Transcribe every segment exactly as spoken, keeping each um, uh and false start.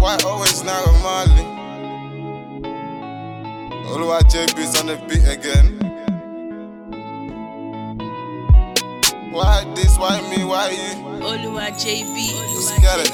Why always Naira Marley? Oluwa J B's on the beat again. Why this, why me, why you? Oluwa J B. Let's get it.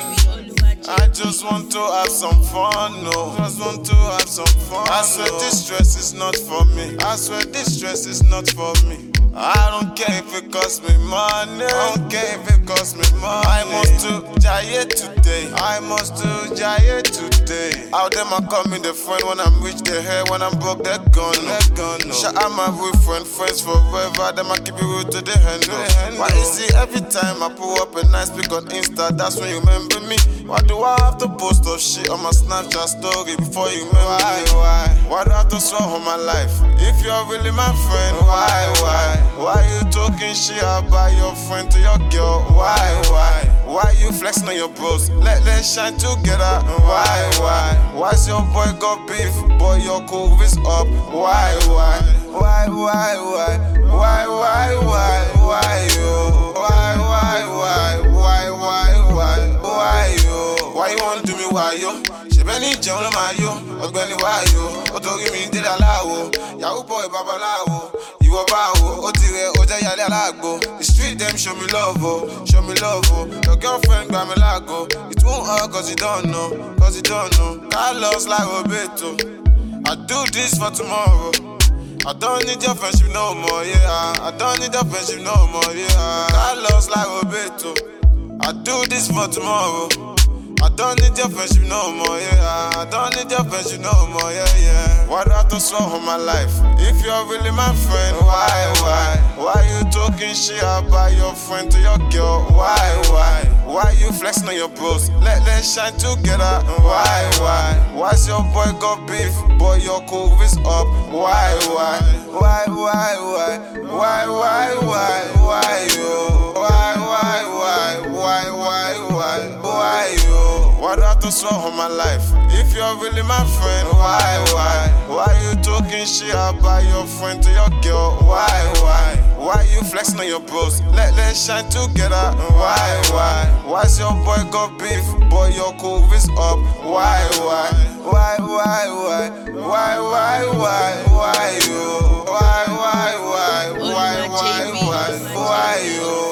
I just want to have some fun, no. Just want to have some fun. I swear no. This stress is not for me. I swear this stress is not for me. I don't care if it costs me money. I don't care if it costs me money. I must do Jaye today. I must do Jaye today. Out them I call me the friend. When I'm rich they hair. When I'm broke they're gone. They're gone. No. Shout out my real friend, friends forever. Them I keep it real to the handle. Why you see every time I pull up a nice pic on Insta, that's when you remember me. Why do I have to post up shit on my Snapchat story before you remember why, me? Why? Why do I have to swear on my life? If you're really my friend, why, why? Why you talking shit about your friend to your girl? Why, why? Why you flexing on your bros? Let them shine together. Why, why? Why's your boy got beef? Boy, your cool is up. Why, why? Why, why, why? Why, why, why? Why you? Why, why, why? Why, why, why? Why you? Why you wanna do me? Why you? Shebeni jẹun ló máa yó, ọ̀gbẹ́ni wá yó. Ó torí mi dé láláwo, yahoo boy babaláwo. Ìwọ báwo, ó ti rẹ̀ ó jẹ́ yálé alágbo. The street dem show me love oh, show me love oh. Your girlfriend gbà mí láago. It won't hurt cause you don't know, cause you don't know. Carlos like Roberto, I do this for tomorrow. I don't need your friendship no more, yeah. I don't need your friendship no more, yeah. Carlos like Roberto, I do this for tomorrow. I don't need your friendship no more, yeah. I don't need your friendship no more, yeah, yeah. Why do I have to swear on my life? If you're really my friend, why, why? Why you talking shit about your friend to your girl? Why, why? Why you flexing on your bros? Let them shine together. Why, why? Why's your boy got beef? Boy, your cool is up. Why, why? Why, why, why? Why, why, why? Why you? Why, why, why? Why, why, why? Why you? Why do I have to swear on my life? If you're really my friend, why, why? Why you talking shit about your friend to your girl? Why, why? Why you flexing on your bros? Let them shine together. Why, why? Why's your boy got beef? Boy, your cool is up. Why, why? Why, why, why? Why, why, why? Why you? Why, why, why? Why, why, why? Why you?